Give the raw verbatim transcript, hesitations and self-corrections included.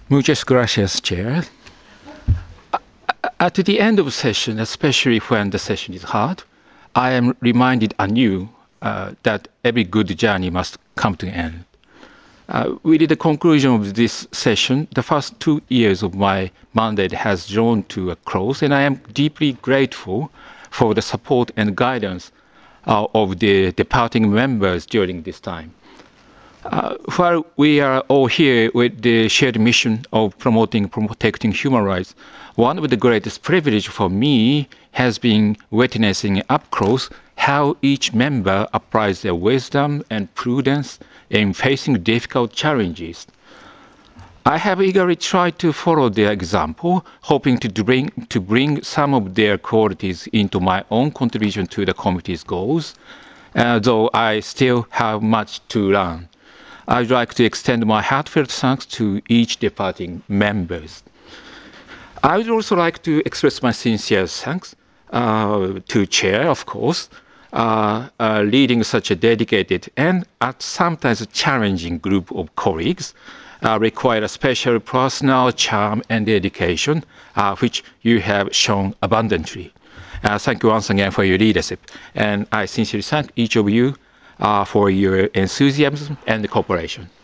Muchas gracias, Chair. At the end of the session, especially when the session is hard, I am reminded anew uh, that every good journey must come to an end. Uh, with the conclusion of this session, the first two years of my mandate has drawn to a close, and I am deeply grateful for the support and guidance uh, of the departing members during this time. Uh, while we are all here with the shared mission of promoting and protecting human rights, one of the greatest privileges for me has been witnessing up close how each member applies their wisdom and prudence in facing difficult challenges. I have eagerly tried to follow their example, hoping to bring, to bring some of their qualities into my own contribution to the committee's goals, uh, though I still have much to learn. I'd like to extend my heartfelt thanks to each departing members. I would also like to express my sincere thanks uh, to Chair, of course, uh, uh, leading such a dedicated and at sometimes challenging group of colleagues uh, require a special personal charm and dedication, uh, which you have shown abundantly. Uh, thank you once again for your leadership, and I sincerely thank each of you uh, for your enthusiasm and cooperation.